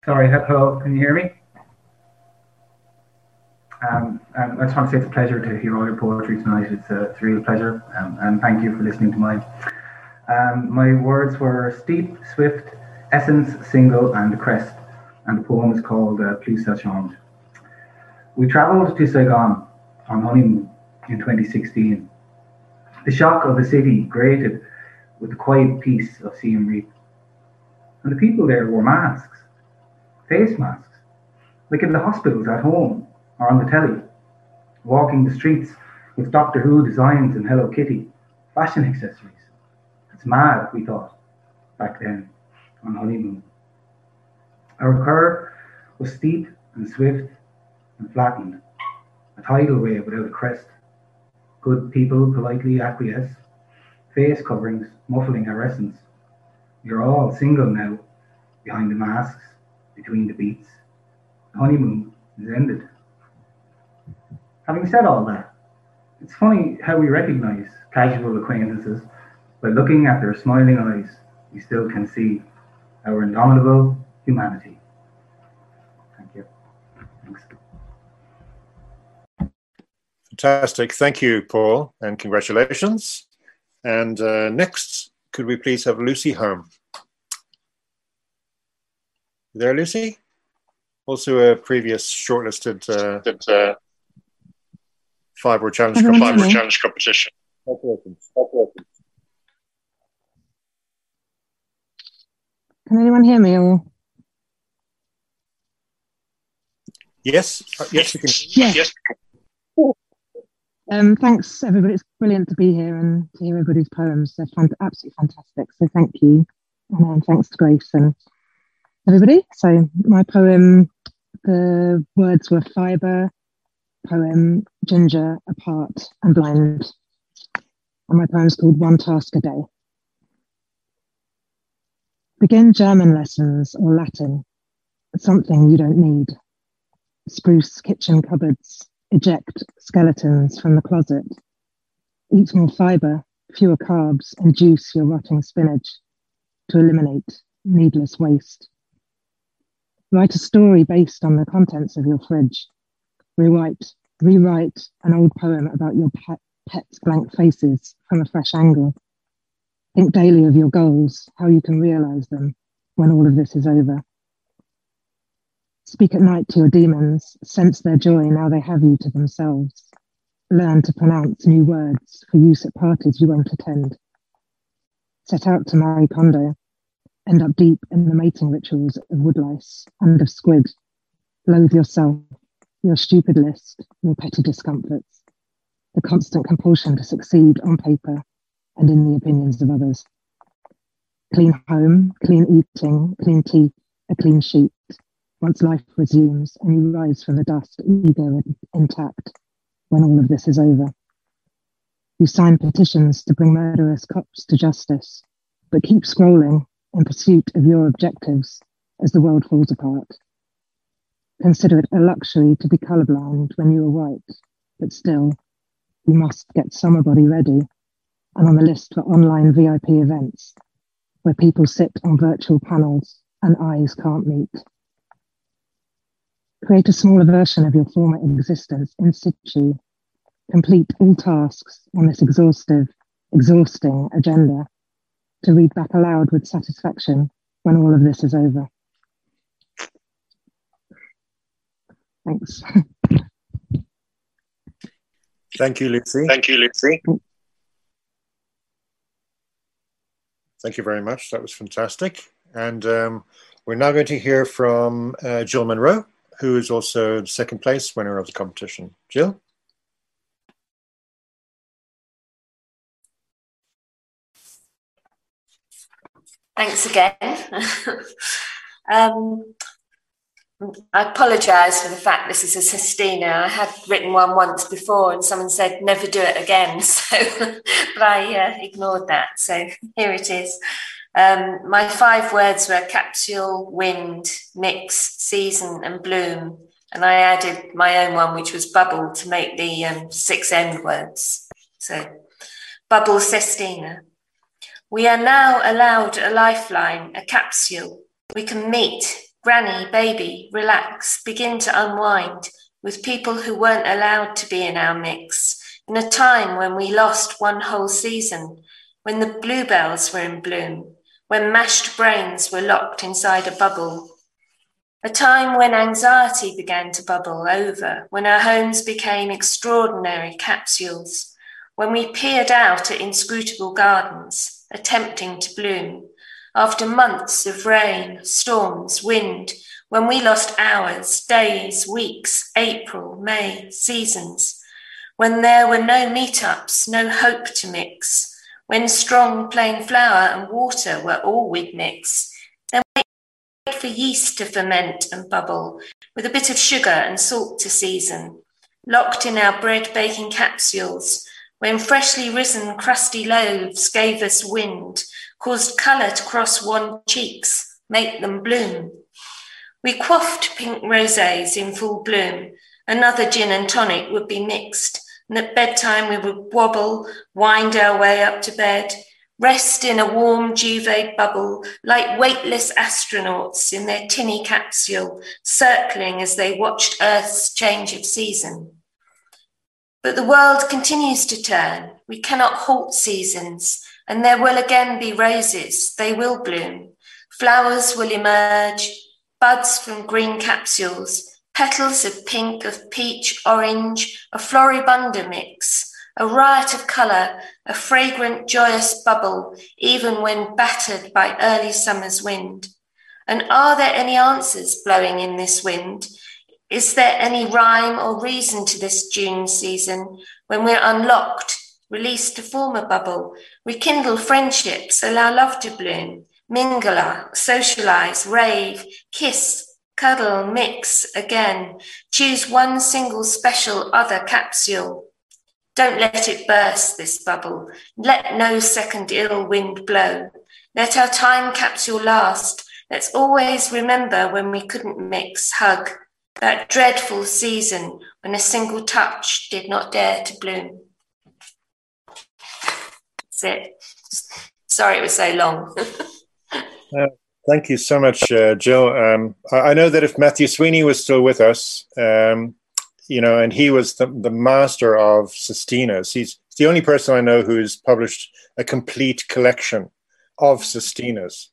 Sorry, hello, can you hear me? I just want to say it's a pleasure to hear all your poetry tonight. It's a real pleasure, and thank you for listening to mine. My words were steep, swift, essence, single, and crest, and the poem is called Plus ça change. We travelled to Saigon on honeymoon in 2016. The shock of the city grated with the quiet peace of Siem Reap. And the people there wore masks, face masks, like in the hospitals at home or on the telly, walking the streets with Doctor Who designs and Hello Kitty, fashion accessories. It's mad, we thought, back then, on honeymoon. Our curve was steep and swift and flattened, a tidal wave without a crest. Good people politely acquiesce, face coverings muffling our essence. You're all single now, behind the masks, between the beats. The honeymoon is ended. Having said all that, it's funny how we recognise casual acquaintances. By looking at their smiling eyes, we still can see our indomitable humanity. Thank you. Thanks. Fantastic. Thank you, Paul, and congratulations. And next, could we please have Lucy Home? You there, Lucy? Also a previous shortlisted five-word challenge competition. Can anyone hear me? Or? Yes, yes, we can. Yes. Thanks, everybody. It's brilliant to be here and to hear everybody's poems. They're absolutely fantastic. So thank you. And thanks to Grace and everybody. So my poem, the words were fibre, poem, ginger, apart and blind. And my poem's called One Task a Day. Begin German lessons or Latin, something you don't need. Spruce kitchen cupboards, eject skeletons from the closet. Eat more fibre, fewer carbs, and juice your rotting spinach to eliminate needless waste. Write a story based on the contents of your fridge. Rewrite an old poem about your pet's blank faces from a fresh angle. Think daily of your goals, how you can realise them when all of this is over. Speak at night to your demons, sense their joy now they have you to themselves. Learn to pronounce new words for use at parties you won't attend. Set out to marry Kondo, end up deep in the mating rituals of woodlice and of squid. Loathe yourself, your stupid list, your petty discomforts, the constant compulsion to succeed on paper and in the opinions of others. Clean home, clean eating, clean teeth, a clean sheet. Once life resumes and you rise from the dust, ego intact, when all of this is over. You sign petitions to bring murderous cops to justice, but keep scrolling in pursuit of your objectives as the world falls apart. Consider it a luxury to be colourblind when you are white, but still, you must get summer body ready and on the list for online VIP events where people sit on virtual panels and eyes can't meet. Create a smaller version of your former existence in situ. Complete all tasks on this exhausting agenda to read back aloud with satisfaction when all of this is over. Thanks. Thank you, Lucy. Thank you, Lucy. Thank you very much. That was fantastic. And we're now going to hear from Jill Monroe, who is also the second place winner of the competition. Jill? Thanks again. I apologise for the fact this is a sestina. I had written one once before and someone said never do it again, so but I ignored that, so here it is. My 5 words were capsule, wind, mix, season and bloom, and I added my own one which was bubble to make the 6 end words. So bubble sestina. We are now allowed a lifeline, a capsule. We can meet granny, baby, relax, begin to unwind with people who weren't allowed to be in our mix, in a time when we lost one whole season, when the bluebells were in bloom, when mashed brains were locked inside a bubble. A time when anxiety began to bubble over, when our homes became extraordinary capsules, when we peered out at inscrutable gardens, attempting to bloom, after months of rain, storms, wind, when we lost hours, days, weeks, April, May, seasons, when there were no meetups, no hope to mix, when strong plain flour and water were all we'd mix, then wait for yeast to ferment and bubble, with a bit of sugar and salt to season, locked in our bread baking capsules, when freshly risen crusty loaves gave us wind, caused colour to cross wan cheeks, make them bloom. We quaffed pink rosés in full bloom, another gin and tonic would be mixed, and at bedtime we would wobble, wind our way up to bed, rest in a warm duvet bubble like weightless astronauts in their tinny capsule, circling as they watched Earth's change of season. But the world continues to turn. We cannot halt seasons, and there will again be roses. They will bloom. Flowers will emerge, buds from green capsules, petals of pink, of peach, orange, a floribunda mix, a riot of colour, a fragrant, joyous bubble, even when battered by early summer's wind. And are there any answers blowing in this wind? Is there any rhyme or reason to this June season when we're unlocked, released to form a bubble, rekindle friendships, allow love to bloom, mingle, socialise, rave, kiss, cuddle, mix again, choose one single special other capsule. Don't let it burst, this bubble. Let no second ill wind blow. Let our time capsule last. Let's always remember when we couldn't mix, hug, that dreadful season when a single touch did not dare to bloom. That's it. Sorry it was so long. Thank you so much, Jill. I know that if Matthew Sweeney was still with us, and he was the master of sestinas. He's the only person I know who's published a complete collection of sestinas.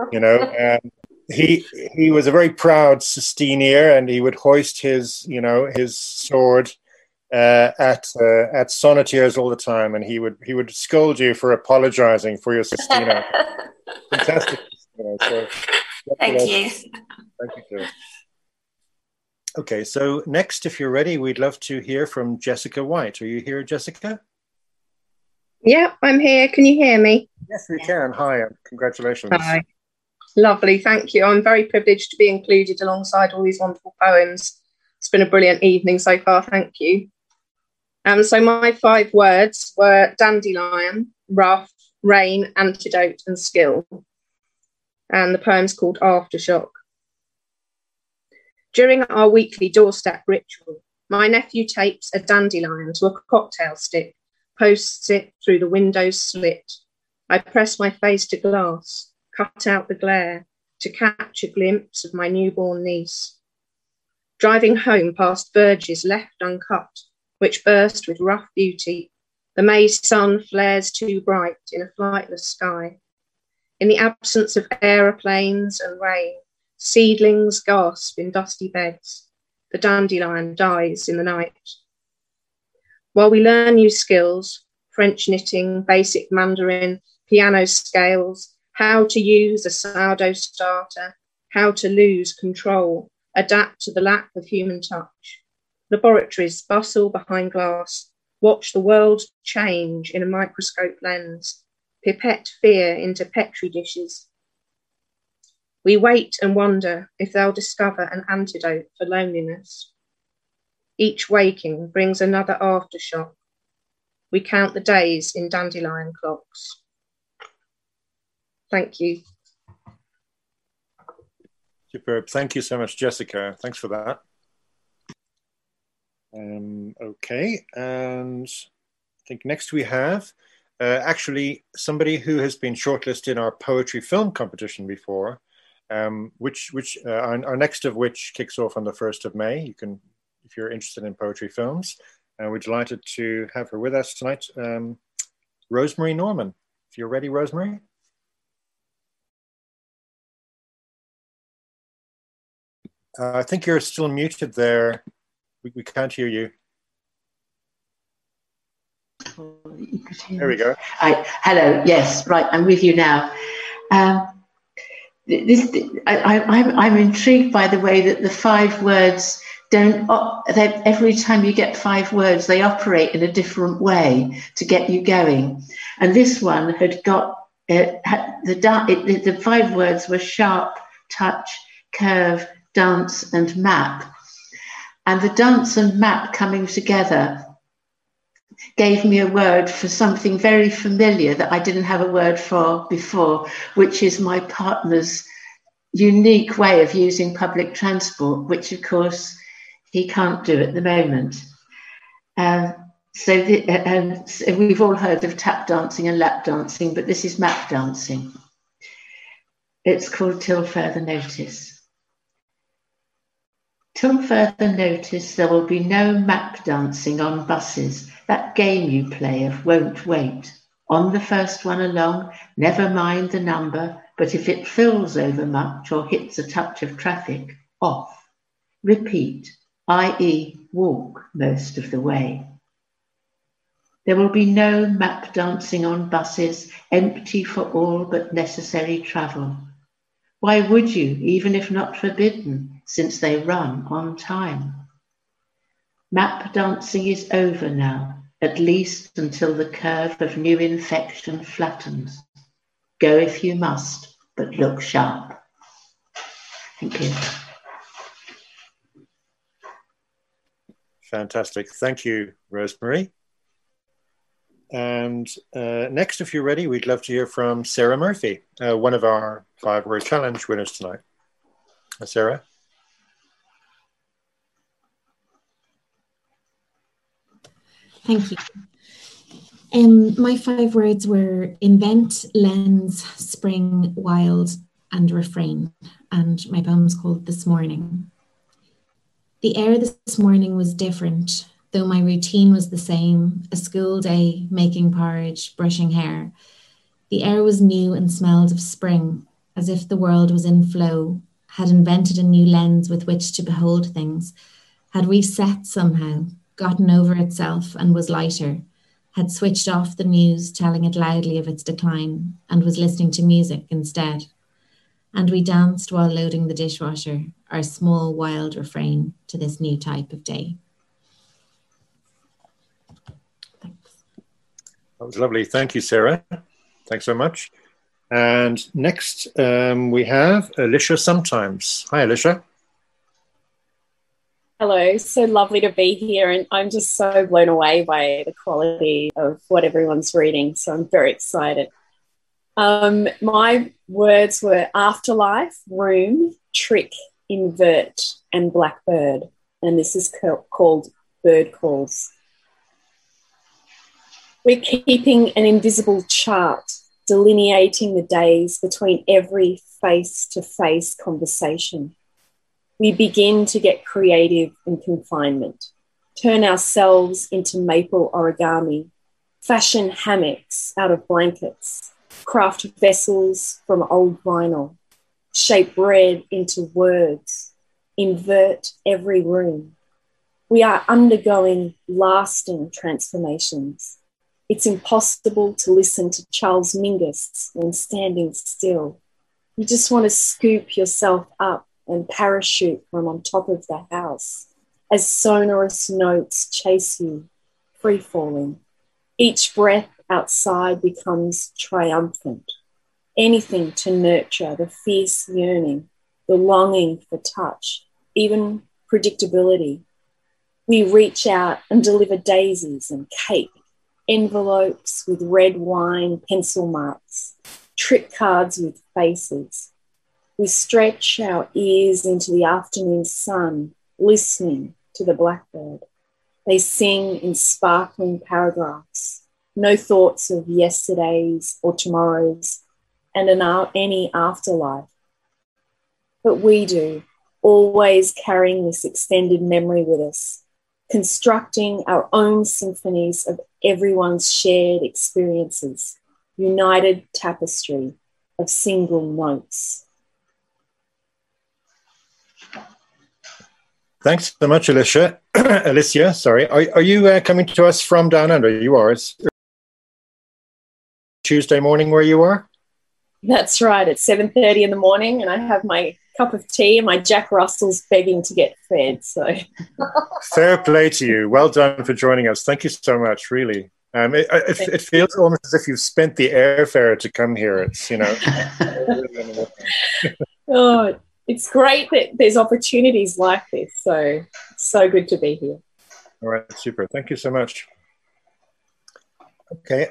He was a very proud sestineer, and he would hoist his sword at sonneteers all the time, and he would scold you for apologizing for your sestina. Fantastic. So, thank you. Thank you, Jill. Okay, so next, if you're ready, we'd love to hear from Jessica White. Are you here, Jessica? Yeah, I'm here. Can you hear me? Yes, we can. Hi, congratulations. Hi. Lovely, thank you. I'm very privileged to be included alongside all these wonderful poems. It's been a brilliant evening so far, thank you. So my 5 words were dandelion, rough, rain, antidote and skill. And the poem's called Aftershock. During our weekly doorstep ritual, my nephew tapes a dandelion to a cocktail stick, posts it through the window's slit. I press my face to glass, cut out the glare to catch a glimpse of my newborn niece. Driving home past verges left uncut, which burst with rough beauty, the May sun flares too bright in a flightless sky. In the absence of aeroplanes and rain, seedlings gasp in dusty beds. The dandelion dies in the night. While we learn new skills, French knitting, basic Mandarin, piano scales, how to use a sourdough starter, how to lose control, adapt to the lack of human touch. Laboratories bustle behind glass, watch the world change in a microscope lens, pipette fear into Petri dishes. We wait and wonder if they'll discover an antidote for loneliness. Each waking brings another aftershock. We count the days in dandelion clocks. Thank you. Superb. Thank you so much, Jessica. Thanks for that. Okay, and I think next we have actually somebody who has been shortlisted in our poetry film competition before, our next of which kicks off on the 1st of May. You can, if you're interested in poetry films. We're delighted to have her with us tonight. Rosemary Norman, if you're ready, Rosemary. I think you're still muted there. We can't hear you. There we go. Hello, yes, right, I'm with you now. I'm intrigued by the way that the 5 words every time you get 5 words, they operate in a different way to get you going. And this one had got, the 5 words were sharp, touch, curve, dance and map. And the dance and map coming together gave me a word for something very familiar that I didn't have a word for before, which is my partner's unique way of using public transport, which of course he can't do at the moment. So we've all heard of tap dancing and lap dancing, but this is map dancing. It's called Till Further Notice. Till further notice, there will be no map dancing on buses. That game you play of won't wait. On the first one along, never mind the number, but if it fills over much or hits a touch of traffic, off. Repeat, i.e. walk most of the way. There will be no map dancing on buses, empty for all but necessary travel. Why would you, even if not forbidden, since they run on time? Map dancing is over now, at least until the curve of new infection flattens. Go if you must, but look sharp. Thank you. Fantastic. Thank you, Rosemary. And next, if you're ready, we'd love to hear from Sarah Murphy, one of our 5-word challenge winners tonight. Sarah? Thank you. My 5 words were invent, lens, spring, wild, and refrain. And my poem's called This Morning. The air this morning was different, though my routine was the same, a school day, making porridge, brushing hair. The air was new and smelled of spring, as if the world was in flow, had invented a new lens with which to behold things, had reset somehow, gotten over itself and was lighter, had switched off the news telling it loudly of its decline and was listening to music instead. And we danced while loading the dishwasher, our small wild refrain to this new type of day. That was lovely. Thank you, Sarah. Thanks so much. And next we have Alicia Sometimes. Hi, Alicia. Hello, so lovely to be here. And I'm just so blown away by the quality of what everyone's reading. So I'm very excited. My words were afterlife, room, trick, invert, and blackbird. And this is called Bird Calls. We're keeping an invisible chart delineating the days between every face-to-face conversation. We begin to get creative in confinement, turn ourselves into maple origami, fashion hammocks out of blankets, craft vessels from old vinyl, shape bread into words, invert every room. We are undergoing lasting transformations. It's impossible to listen to Charles Mingus when standing still. You just want to scoop yourself up and parachute from on top of the house as sonorous notes chase you, free-falling. Each breath outside becomes triumphant. Anything to nurture the fierce yearning, the longing for touch, even predictability. We reach out and deliver daisies and cake, envelopes with red wine pencil marks, trick cards with faces. We stretch our ears into the afternoon sun, listening to the blackbird. They sing in sparkling paragraphs, no thoughts of yesterdays or tomorrows, and any afterlife. but we do, always carrying this extended memory with us, constructing our own symphonies of everyone's shared experiences, united tapestry of single notes. Thanks so much, Alicia. Alicia, sorry. Are you coming to us from down under? You are. It's Tuesday morning where you are? That's right. It's 7:30 in the morning and I have my cup of tea and my Jack Russell's begging to get fed. So fair play to you. Well done for joining us. Thank you so much, really. It feels almost as if you've spent the airfare to come here. It's, you know. Oh, it's great that there's opportunities like this. So it's so good to be here. All right, super. Thank you so much. Okay.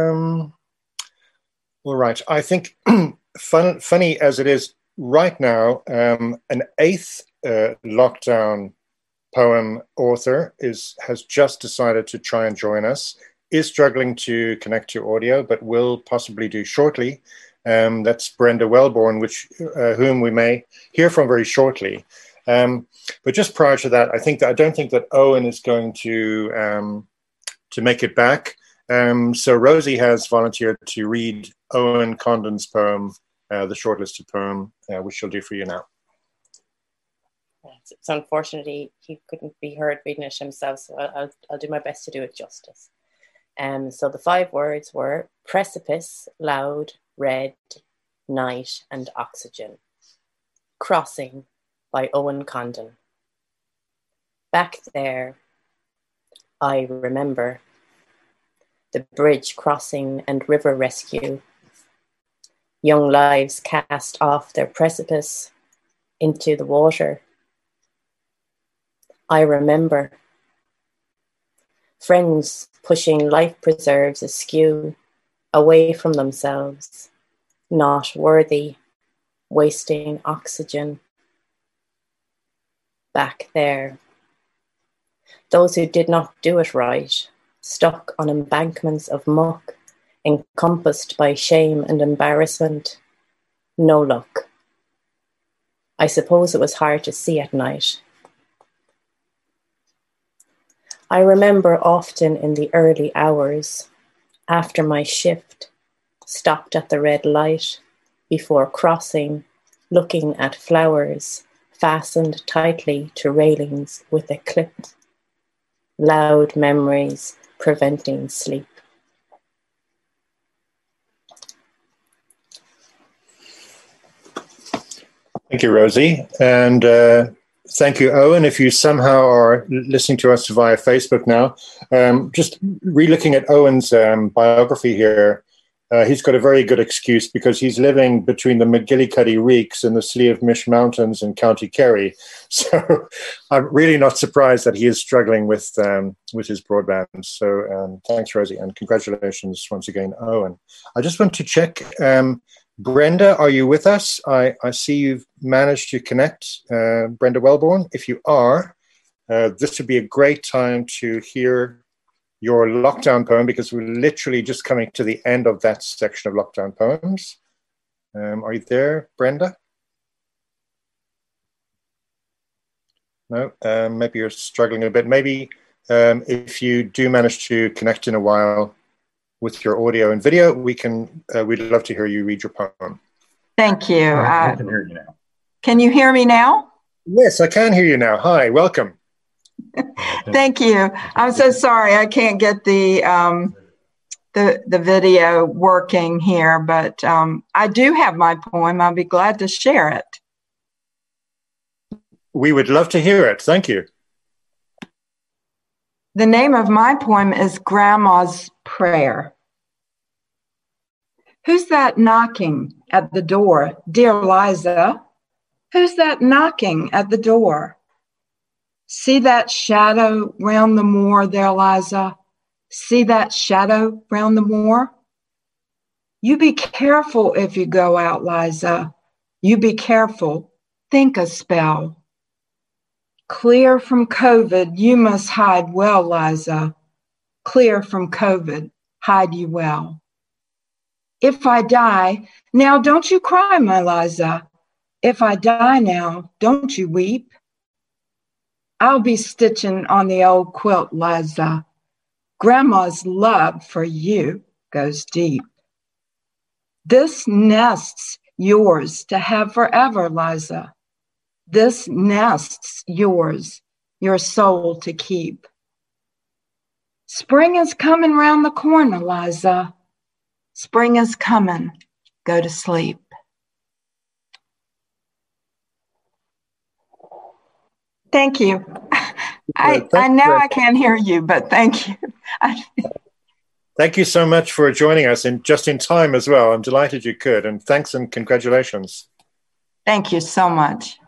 All right. I think funny as it is right now, an 8th lockdown poem author has just decided to try and join us, is struggling to connect to audio, but will possibly do shortly. That's Brenda Wellborn, whom we may hear from very shortly. But just prior to that, I don't think that Owen is going to make it back. So Rosie has volunteered to read Owen Condon's poem, the shortlisted poem, which she'll do for you now. It's unfortunate he couldn't be heard reading it himself, so I'll do my best to do it justice. So the 5 words were precipice, loud, red, night, and oxygen. Crossing by Owen Condon. Back there, I remember the bridge crossing and river rescue. Young lives cast off their precipice into the water. I remember friends pushing life preserves askew, away from themselves, not worthy, wasting oxygen. Back there, those who did not do it right, stuck on embankments of muck, encompassed by shame and embarrassment. No luck. I suppose it was hard to see at night. I remember often in the early hours, after my shift, stopped at the red light, before crossing, looking at flowers, fastened tightly to railings with a clip. Loud memories preventing sleep. Thank you, Rosie. And thank you, Owen. If you somehow are listening to us via Facebook now, just re-looking at Owen's biography here, he's got a very good excuse because he's living between the McGillicuddy Reeks and the Slieve Mish Mountains in County Kerry. So I'm really not surprised that he is struggling with his broadband. So thanks, Rosie, and congratulations once again, Owen. I just want to check. Brenda, are you with us? I see you've managed to connect, Brenda Wellborn. If you are, this would be a great time to hear your lockdown poem because we're literally just coming to the end of that section of lockdown poems. Are you there, Brenda? No, maybe you're struggling a bit. Maybe if you do manage to connect in a while with your audio and video, we'd love to hear you read your poem. Thank you. I can hear you now. Can you hear me now? Yes, I can hear you now. Hi, welcome. Thank you. I'm so sorry I can't get the video working here, but I do have my poem. I'll be glad to share it. We would love to hear it. Thank you. The name of my poem is Grandma's Prayer. Who's that knocking at the door, dear Liza? Who's that knocking at the door? See that shadow round the moor there, Liza? See that shadow round the moor? You be careful if you go out, Liza. You be careful. Think a spell. Clear from COVID, you must hide well, Liza. Clear from COVID, hide you well. If I die, now don't you cry, my Liza. If I die now, don't you weep. I'll be stitching on the old quilt, Liza. Grandma's love for you goes deep. This nest's yours to have forever, Liza. This nest's yours, your soul to keep. Spring is coming round the corner, Liza. Spring is coming. Go to sleep. Thank you. I know I can't hear you, but thank you. Thank you so much for joining us, and just in time as well. I'm delighted you could, and thanks and congratulations. Thank you so much.